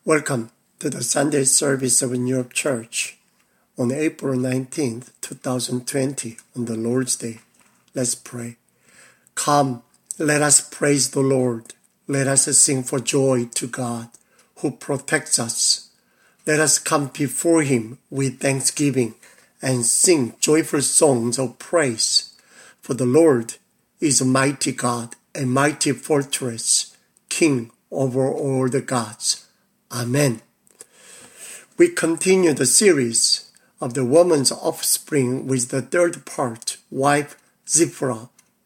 Welcome to the Sunday service of New York Church on April 19th, 2020, on the Lord's Day. Let's pray. Come, let us praise the Lord. Let us sing for joy to God, who protects us. Let us come before Him with thanksgiving and sing joyful songs of praise. For the Lord is a mighty God, a mighty fortress, King over all the gods. Amen. We continue the series of the woman's offspring with the third part, wife Zipporah.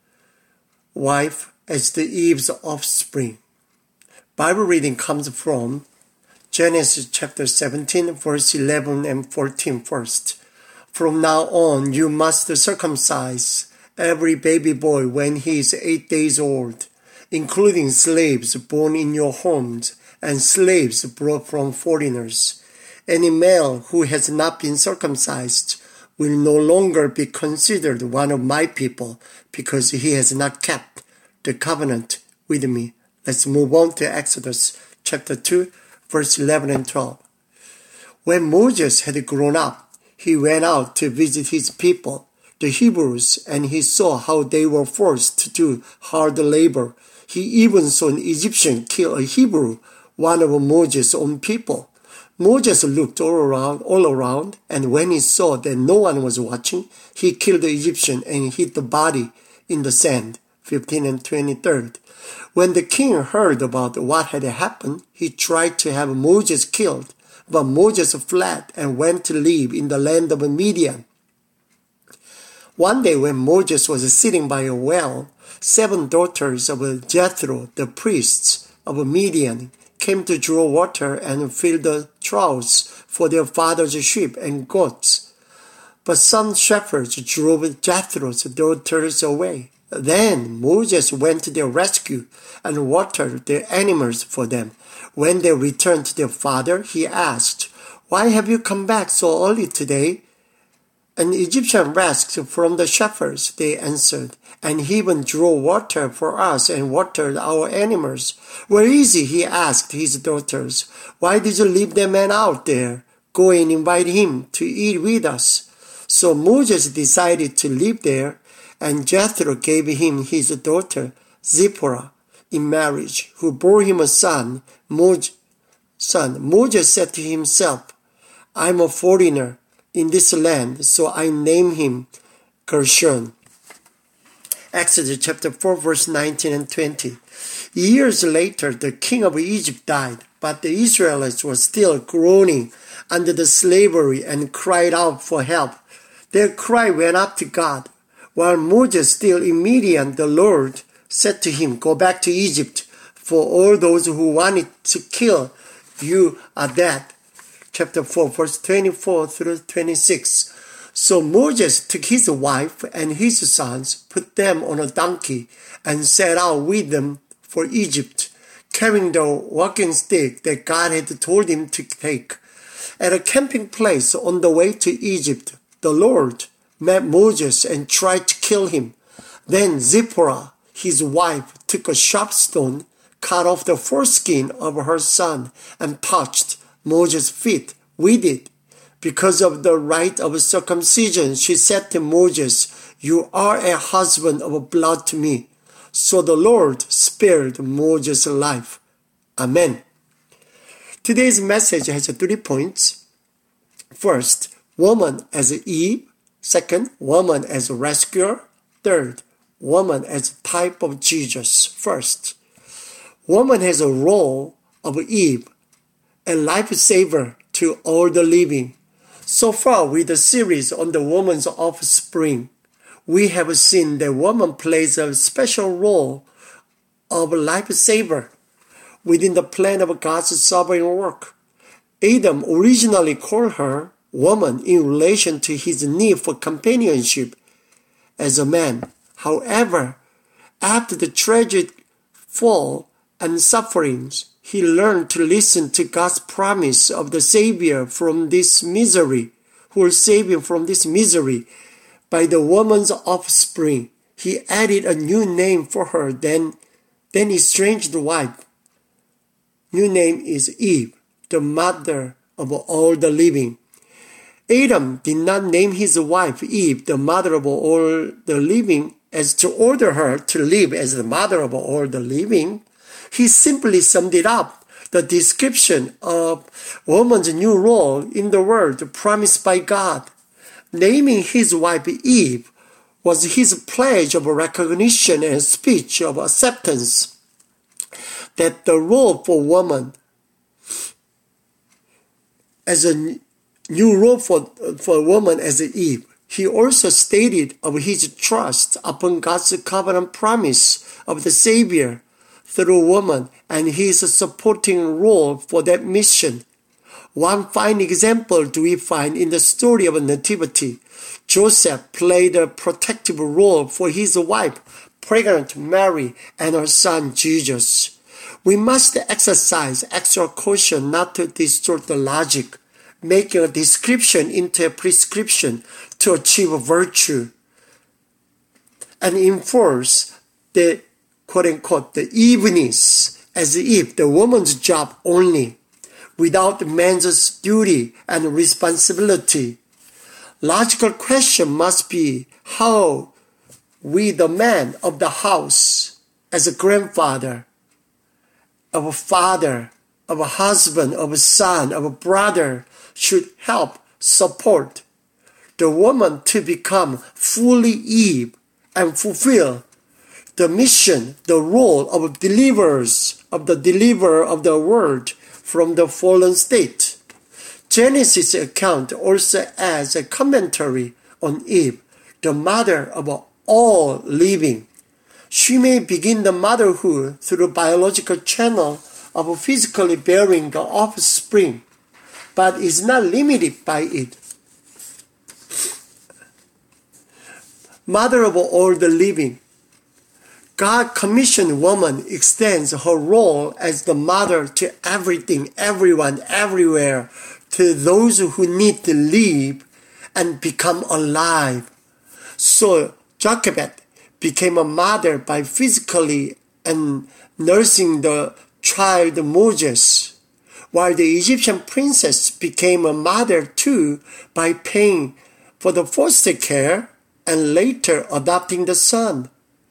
Wife as the Eve's offspring. Bible reading comes from Genesis chapter 17, verse 11 and 14 first. From now on, you must circumcise every baby boy when he is 8 days old, including slaves born in your homes and slaves brought from foreigners. Any male who has not been circumcised will no longer be considered one of my people because he has not kept the covenant with me. Let's move on to Exodus chapter 2, verse 11 and 12. When Moses had grown up, he went out to visit his people, the Hebrews, and he saw how they were forced to do hard labor. He even saw an Egyptian kill a Hebrew, one of Moses' own people. Moses looked all around, and when he saw that no one was watching, he killed the Egyptian and hid the body in the sand. 15 and 23rd. When the king heard about what had happened, he tried to have Moses killed, but Moses fled and went to live in the land of Midian. One day when Moses was sitting by a well, 7 daughters of Jethro, the priests of Midian, came to draw water and fill the troughs for their father's sheep and goats. But some shepherds drove Jethro's daughters away. Then Moses went to their rescue and watered their animals for them. When they returned to their father, he asked, "Why have you come back so early today?" "An Egyptian rescued from the shepherds," they answered, "and he even drew water for us and watered our animals." "Where is he?" he asked his daughters. "Why did you leave the man out there? Go and invite him to eat with us." So Moses decided to live there, and Jethro gave him his daughter Zipporah in marriage, who bore him a son. Moses said to himself, "I'm a foreigner in this land, so I name him Gershon." Exodus chapter 4, verse 19 and 20. Years later, the king of Egypt died, but the Israelites were still groaning under the slavery and cried out for help. Their cry went up to God. While Moses still in Midian, the Lord said to him, "Go back to Egypt, for all those who wanted to kill you are dead." Chapter 4, verse 24 through 26. So Moses took his wife and his sons, put them on a donkey, and set out with them for Egypt, carrying the walking stick that God had told him to take. At a camping place on the way to Egypt, the Lord met Moses and tried to kill him. Then Zipporah, his wife, took a sharp stone, cut off the foreskin of her son, and touched Moses' feet with it. Because of the rite of circumcision, she said to Moses, "You are a husband of blood to me." So the Lord spared Moses' life. Amen. Today's message has 3 points. First, woman as Eve. Second, woman as a rescuer. Third, woman as a type of Jesus. First, woman has a role of Eve, a lifesaver to all the living. So far with the series on the woman's offspring, we have seen that woman plays a special role of lifesaver within the plan of God's sovereign work. Adam originally called her woman in relation to his need for companionship as a man. However, after the tragic fall and sufferings, he learned to listen to God's promise of the Savior from this misery, who will save him from this misery by the woman's offspring. He added a new name for her, then estranged wife. New name is Eve. the mother of all the living. Adam did not name his wife Eve, the mother of all the living, as to order her to live as the mother of all the living. He simply summed it up, the description of woman's new role in the world promised by God. Naming his wife Eve was his pledge of recognition and speech of acceptance that the role for woman as a new role for woman as Eve. He also stated of his trust upon God's covenant promise of the Savior through woman and his supporting role for that mission. One fine example do we find in the story of Nativity. Joseph played a protective role for his wife, pregnant Mary, and her son Jesus. We must exercise extra caution not to distort the logic, making a description into a prescription to achieve virtue, and enforce the quote-unquote the eveness as if the woman's job only, without the man's duty and responsibility. Logical question must be how we, the man of the house, as a grandfather, of a father, of a husband, of a son, of a brother, should help support the woman to become fully Eve and fulfill the mission, the role of deliverers, of the deliverer of the world from the fallen state. Genesis account also adds a commentary on Eve, the mother of all living. She may begin the motherhood through biological channel of physically bearing the offspring, but is not limited by it. Mother of all the living. God commissioned woman extends her role as the mother to everything, everyone, everywhere, to those who need to live and become alive. So Jochebed became a mother by physically and nursing the child Moses, while the Egyptian princess became a mother too by paying for the foster care and later adopting the son.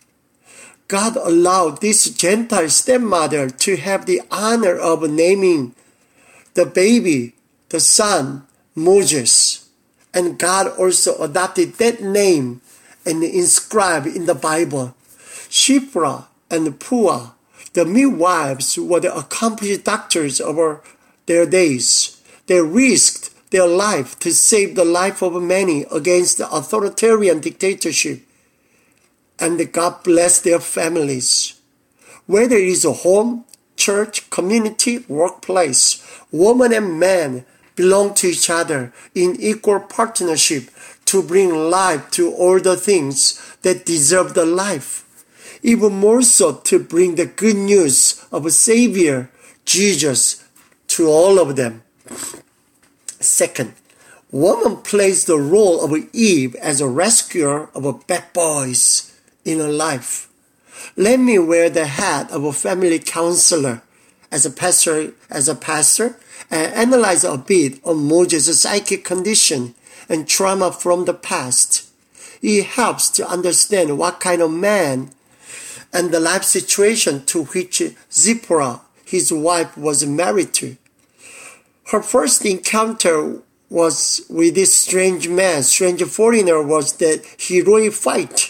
God allowed this Gentile stepmother to have the honor of naming the baby, the son, Moses. And God also adopted that name and inscribed in the Bible. Shiphrah and Puah, the midwives, were the accomplished doctors of their days. They risked their life to save the life of many against the authoritarian dictatorship. And God bless their families. Whether it is a home, church, community, workplace, woman and man belong to each other in equal partnership to bring life to all the things that deserve the life. Even more so to bring the good news of a Savior, Jesus, to all of them. Second, woman plays the role of Eve as a rescuer of bad boys in her life. Let me wear the hat of a family counselor as a pastor, and analyze a bit on Moses' psychic condition and trauma from the past. It helps to understand what kind of man and the life situation to which Zipporah, his wife, was married to. Her first encounter was with this strange foreigner, was that heroic fight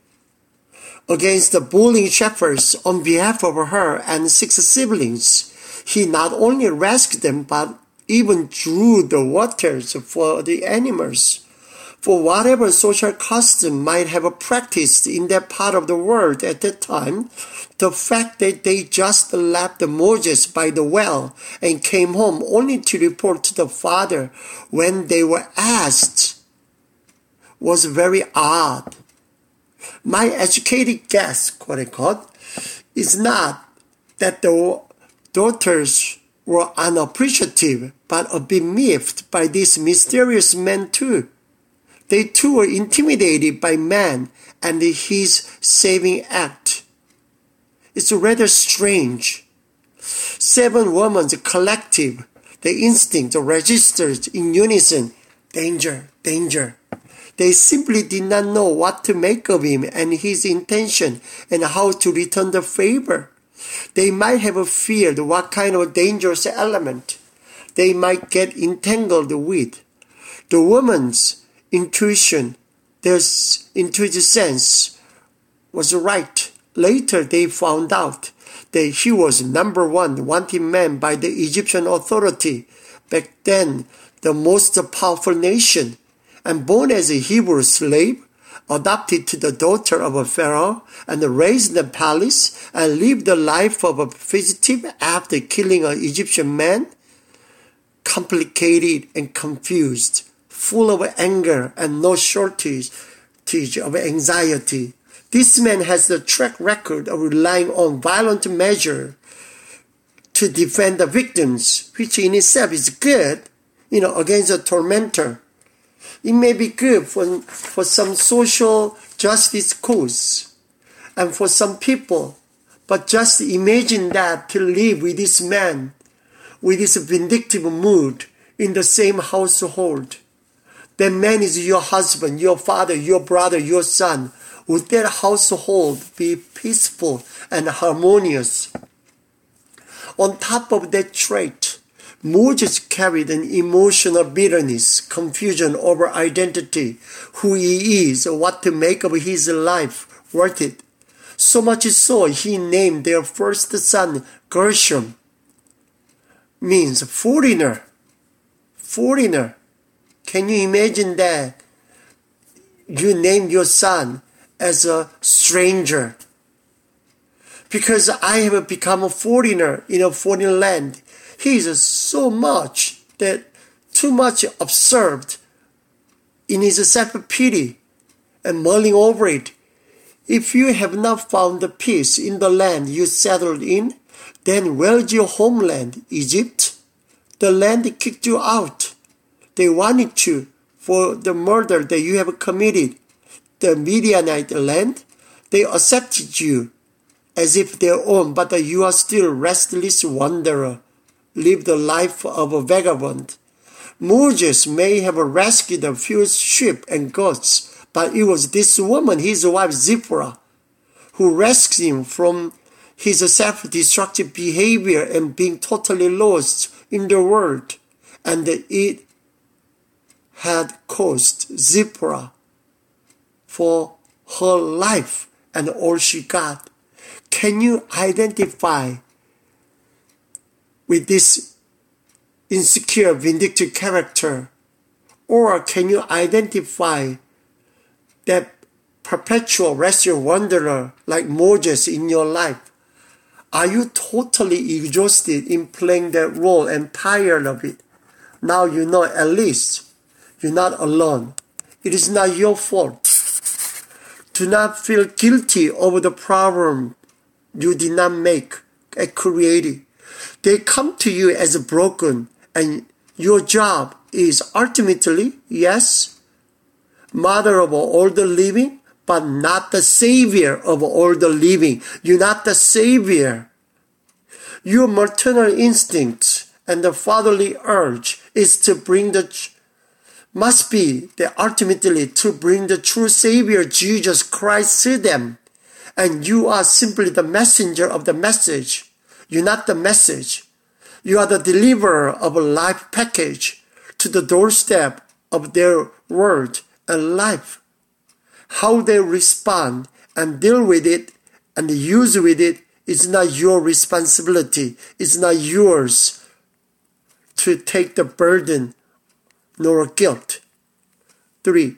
against the bullying shepherds on behalf of her and 6 siblings. He not only rescued them, but even drew the waters for the animals. For whatever social custom might have practiced in that part of the world at that time, the fact that they just left Moses by the well and came home only to report to the father when they were asked was very odd. My educated guess, quote-unquote, is not that the daughters were unappreciative, but a bit miffed by this mysterious man too. They too were intimidated by man and his saving act. It's rather strange. 7 women's collective The instinct registered in unison, danger, danger. They simply did not know what to make of him and his intention and how to return the favor. They might have feared what kind of dangerous element they might get entangled with. The woman's intuition, their intuitive sense, was right. Later they found out that he was number one wanted man by the Egyptian authority, back then the most powerful nation, and born as a Hebrew slave, adopted to the daughter of a pharaoh, and raised in the palace, and lived the life of a fugitive after killing an Egyptian man, complicated and confused, full of anger and no shortage of anxiety. This man has the track record of relying on violent measures to defend the victims, which in itself is good, against a tormentor. It may be good for some social justice cause and for some people, but just imagine that to live with this man, with this vindictive mood in the same household. That man is your husband, your father, your brother, your son. Would that household be peaceful and harmonious? On top of that trait, Moses carried an emotional bitterness, confusion over identity, who he is, what to make of his life, worth it. So much so, he named their first son Gershom, means foreigner. Foreigner. Can you imagine that? You name your son as a stranger. Because I have become a foreigner in a foreign land. He is so much that too much observed in his self-pity and mulling over it. If you have not found the peace in the land you settled in, then where's your homeland, Egypt? The land kicked you out. They wanted you for the murder that you have committed. The Midianite land, they accepted you as if their own, but you are still a restless wanderer. Live the life of a vagabond. Moses may have rescued a few sheep and goats, but it was this woman, his wife Zipporah, who rescued him from his self-destructive behavior and being totally lost in the world. And it had cost Zipporah for her life and all she got. Can you identify with this insecure, vindictive character? Or can you identify that perpetual restless wanderer like Moses in your life? Are you totally exhausted in playing that role and tired of it? Now you know at least you're not alone. It is not your fault. Do not feel guilty over the problem you did not make and create. They come to you as broken, and your job is ultimately, yes, mother of all the living, but not the savior of all the living. You're not the savior. Your maternal instinct and the fatherly urge is to bring must be the ultimately to bring the true Savior Jesus Christ to them. And you are simply the messenger of the message. You're not the message. You are the deliverer of a life package to the doorstep of their world and life. How they respond and deal with it and use with it is not your responsibility. It's not yours to take the burden nor guilt. 3.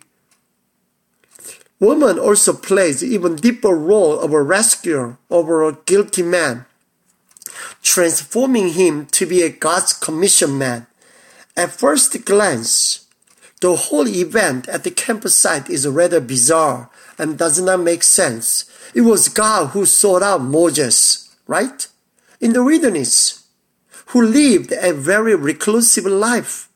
Woman also plays an even deeper role of a rescuer over a guilty man, transforming him to be a God's commissioned man. At first glance, the whole event at the campsite is rather bizarre and does not make sense. It was God who sought out Moses, right? In the wilderness, who lived a very reclusive life,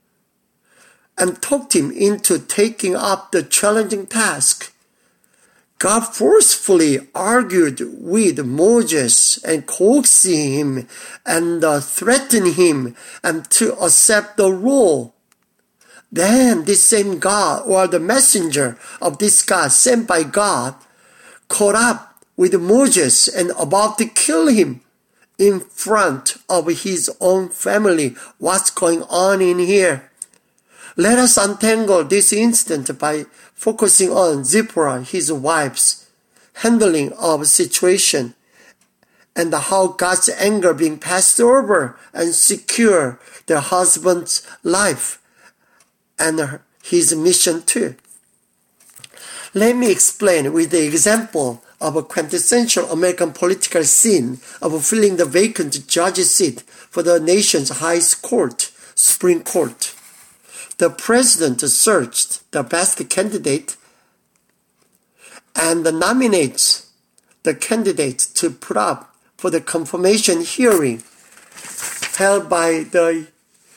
and talked him into taking up the challenging task. God forcefully argued with Moses and coaxing him and threatening him and to accept the role. Then this same God, or the messenger of this God sent by God, caught up with Moses and about to kill him in front of his own family. What's going on in here? Let us untangle this incident by focusing on Zipporah, his wife's handling of situation, and how God's anger being passed over and secure their husband's life and his mission too. Let me explain with the example of a quintessential American political scene of filling the vacant judge seat for the nation's highest court, Supreme Court. The president searched the best candidate and nominates the candidate to put up for the confirmation hearing held by the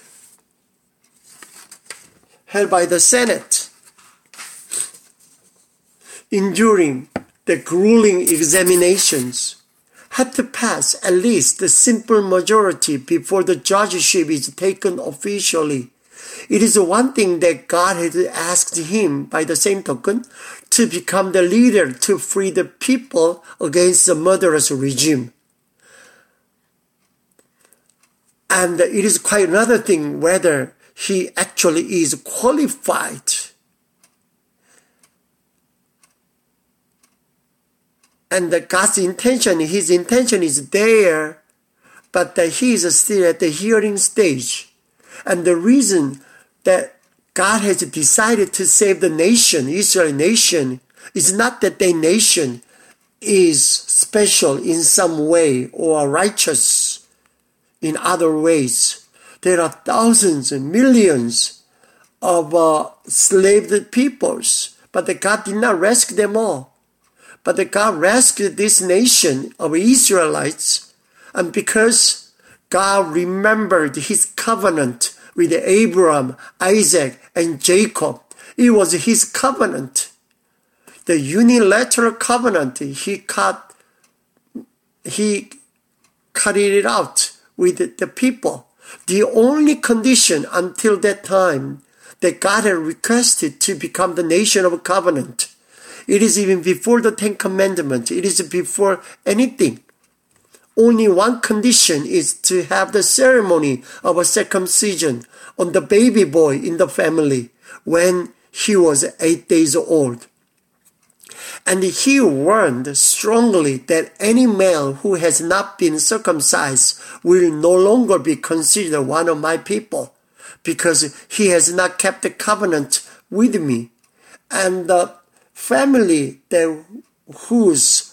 Senate. Enduring the grueling examinations, had to pass at least the simple majority before the judgeship is taken officially. It is one thing that God had asked him, by the same token, to become the leader to free the people against the murderous regime. And it is quite another thing whether he actually is qualified. And God's intention, his intention is there, but that he is still at the hearing stage. And the reason that God has decided to save the nation, Israel nation, is not that the nation is special in some way or righteous in other ways. There are thousands and millions of enslaved peoples, but God did not rescue them all. But God rescued this nation of Israelites, and because God remembered his covenant with Abraham, Isaac, and Jacob, it was his covenant. The unilateral covenant, he cut it out with the people. The only condition until that time that God had requested to become the nation of covenant. It is even before the Ten Commandments. It is before anything. Only one condition is to have the ceremony of a circumcision on the baby boy in the family when he was 8 days old. And he warned strongly that any male who has not been circumcised will no longer be considered one of my people, because he has not kept the covenant with me. And the family whose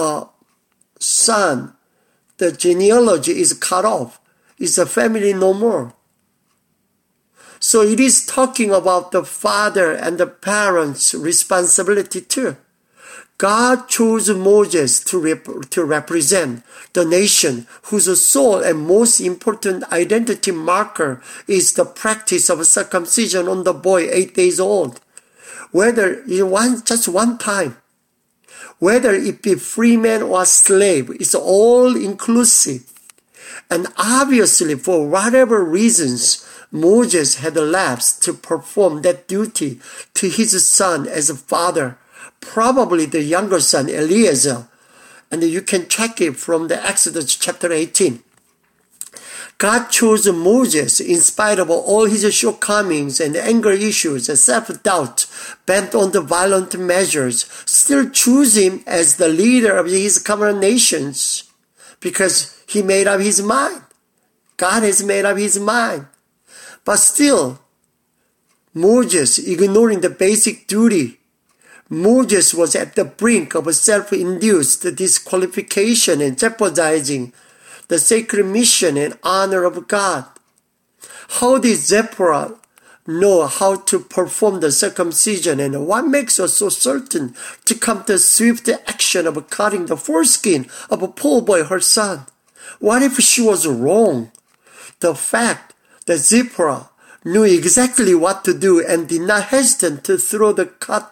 son, the genealogy is cut off, is a family no more. So it is talking about the father and the parents' responsibility too. God chose Moses to represent the nation whose sole and most important identity marker is the practice of circumcision on the boy 8 days old. Whether just one time, whether it be free man or slave, it's all inclusive. And obviously, for whatever reasons, Moses had lapsed to perform that duty to his son as a father, probably the younger son, Eliezer. And you can check it from the Exodus chapter 18. God chose Moses in spite of all his shortcomings and anger issues and self-doubt, bent on the violent measures, still choose him as the leader of his covenant nations because he made up his mind. God has made up his mind. But still, Moses, ignoring the basic duty, Moses was at the brink of a self-induced disqualification and jeopardizing the sacred mission and honor of God. How did Zipporah know how to perform the circumcision, and what makes her so certain to come to swift action of cutting the foreskin of a poor boy, her son? What if she was wrong? The fact that Zipporah knew exactly what to do and did not hesitate to throw the cut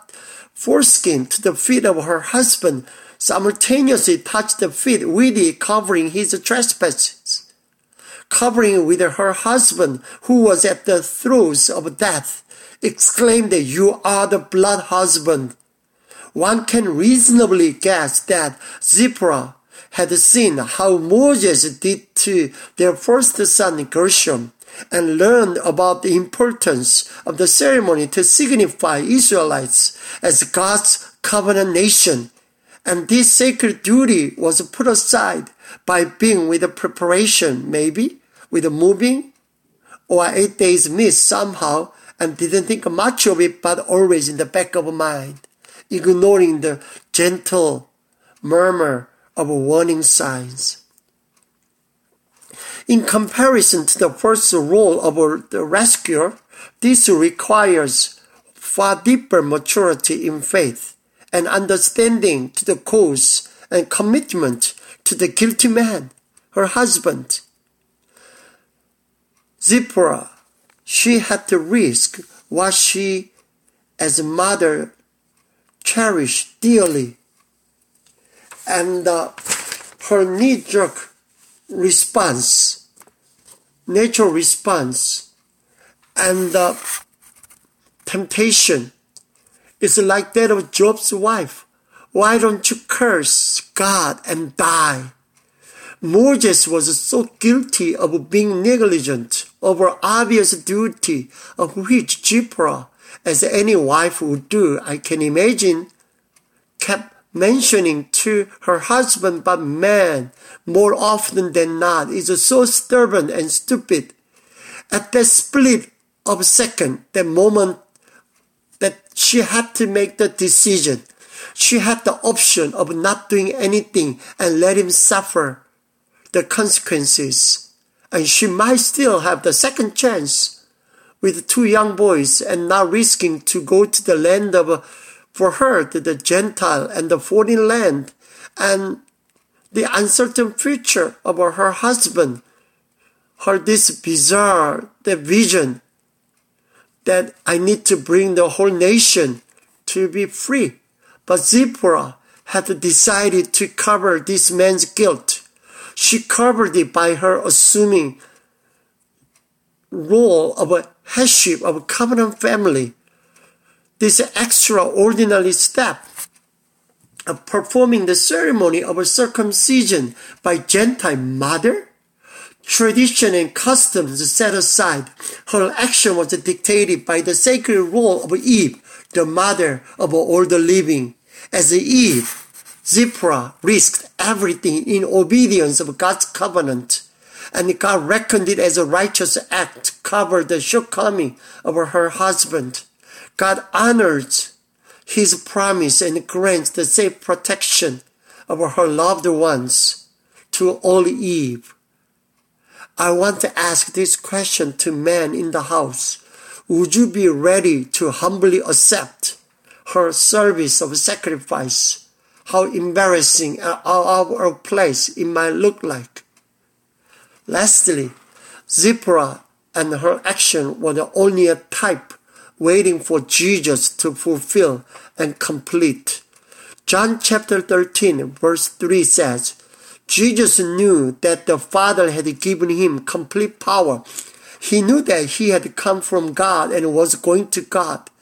foreskin to the feet of her husband, simultaneously touched the feet with it, covering his trespasses. Covering with her husband, who was at the throes of death, exclaimed, "You are the blood husband." One can reasonably guess that Zipporah had seen how Moses did to their first son Gershom, and learned about the importance of the ceremony to signify Israelites as God's covenant nation, and this sacred duty was put aside by being with the preparation, maybe with the moving, or 8 days missed somehow, and didn't think much of it, but always in the back of mind, ignoring the gentle murmur of warning signs. In comparison to the first role of the rescuer, this requires far deeper maturity in faith and understanding to the cause and commitment to the guilty man, her husband. Zipporah, she had to risk what she, as a mother, cherished dearly, and her knee-jerk response, natural response, and temptation is like that of Job's wife. "Why don't you curse God and die?" Moses was so guilty of being negligent over obvious duty, of which Zipporah, as any wife would do, I can imagine, kept mentioning to her husband, but man, more often than not, is so stubborn and stupid. At that split of second, that moment that she had to make the decision, she had the option of not doing anything and let him suffer the consequences. And she might still have the second chance with 2 young boys and not risking to go to the land of, for her, to the Gentile and the foreign land, and the uncertain future of her husband. Her this bizarre, the vision that I need to bring the whole nation to be free. But Zipporah had decided to cover this man's guilt. She covered it by her assuming role of a headship of a covenant family. This extraordinary step of performing the ceremony of a circumcision by Gentile mother, tradition and customs set aside, her action was dictated by the sacred role of Eve, the mother of all the living. As Eve, Zipporah risked everything in obedience of God's covenant, and God reckoned it as a righteous act to cover the shortcoming of her husband. God honors his promise and grants the safe protection of her loved ones to all Eve. I want to ask this question to men in the house. Would you be ready to humbly accept her service of sacrifice? How embarrassing and out of place it might look like. Lastly, Zipporah and her action were only a type waiting for Jesus to fulfill and complete. John chapter 13 verse 3 says, Jesus knew that the Father had given him complete power. He knew that he had come from God and was going to God.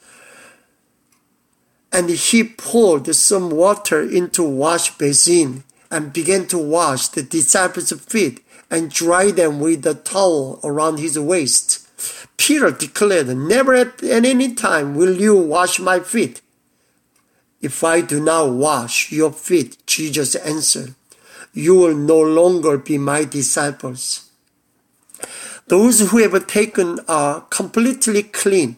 And he poured some water into wash basin and began to wash the disciples' feet and dry them with the towel around his waist. Peter declared, "Never at any time will you wash my feet." "If I do not wash your feet," Jesus answered, "you will no longer be my disciples." Those who have taken are completely clean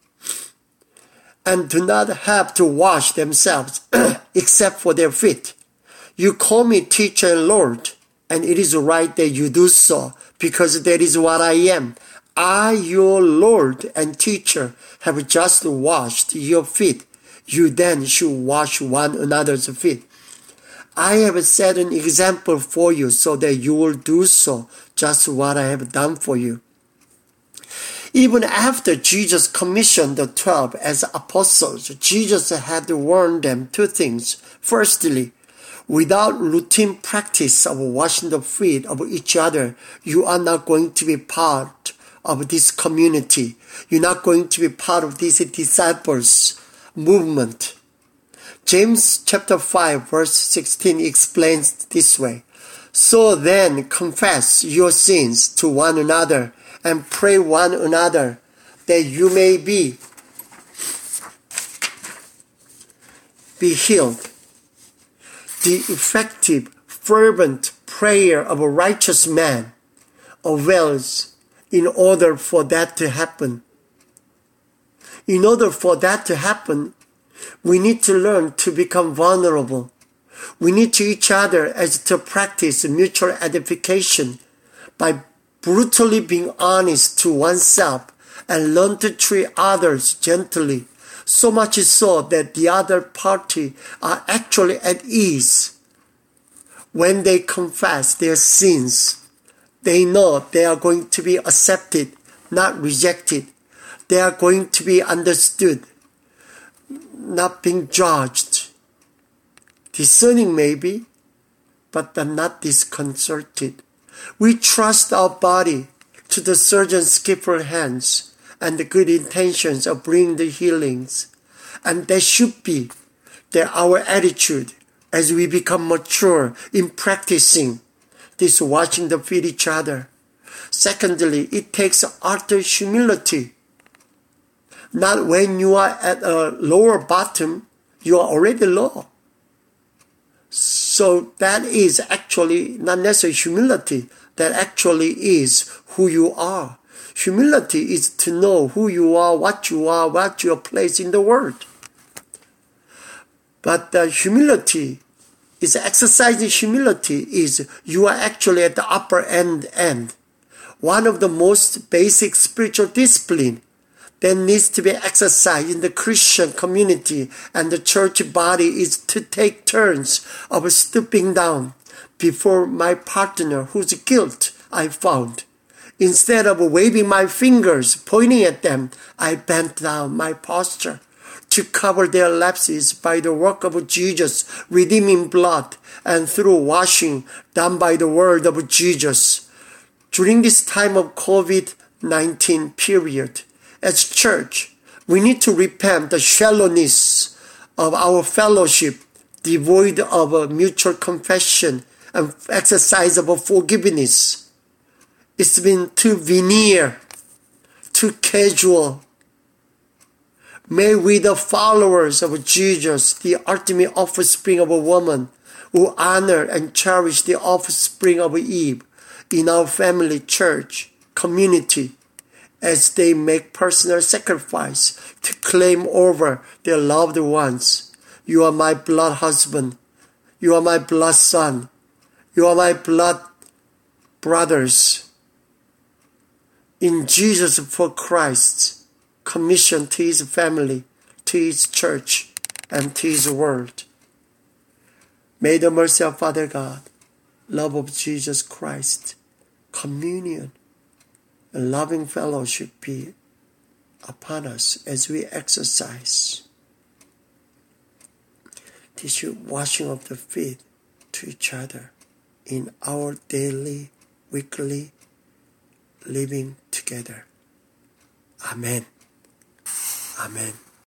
and do not have to wash themselves except for their feet. You call me teacher and Lord, and it is right that you do so, because that is what I am. I, your Lord and teacher, have just washed your feet. You then should wash one another's feet. I have set an example for you so that you will do so, just what I have done for you. Even after Jesus commissioned the 12 as apostles, Jesus had warned them two things. Firstly, without routine practice of washing the feet of each other, you are not going to be part of this community. You're not going to be part of this disciples movement. James chapter 5 verse 16 explains this way. So then confess your sins to one another and pray one another that you may be healed. The effective, fervent prayer of a righteous man avails in order for that to happen. In order for that to happen, we need to learn to become vulnerable. We need to each other as to practice mutual edification by brutally being honest to oneself and learn to treat others gently, so much so that the other party are actually at ease. When they confess their sins, they know they are going to be accepted, not rejected. They are going to be understood, not being judged. Discerning maybe, but not disconcerted. We trust our body to the surgeon's skillful hands and the good intentions of bringing the healings. And that should be our attitude as we become mature in practicing this washing the feet each other. Secondly, it takes utter humility. Not when you are at a lower bottom, you are already low. So that is actually not necessarily humility. That actually is who you are. Humility is to know who you are, what your place in the world. But humility is exercising humility is you are actually at the upper end. One of the most basic spiritual discipline that needs to be exercised in the Christian community and the church body is to take turns of stooping down before my partner whose guilt I found. Instead of waving my fingers, pointing at them, I bent down my posture to cover their lapses by the work of Jesus' redeeming blood and through washing done by the word of Jesus. During this time of COVID-19 period, as church, we need to repent the shallowness of our fellowship, devoid of mutual confession and exercise of forgiveness. It's been too veneer, too casual. May we, the followers of Jesus, the ultimate offspring of a woman, who honor and cherish the offspring of Eve in our family, church, community, as they make personal sacrifice to claim over their loved ones. You are my blood husband. You are my blood son. You are my blood brothers. In Jesus for Christ's commission to his family, to his church, and to his world. May the mercy of Father God, love of Jesus Christ, communion, and loving fellowship be upon us as we exercise this washing of the feet to each other in our daily, weekly living together. Amen. Amen.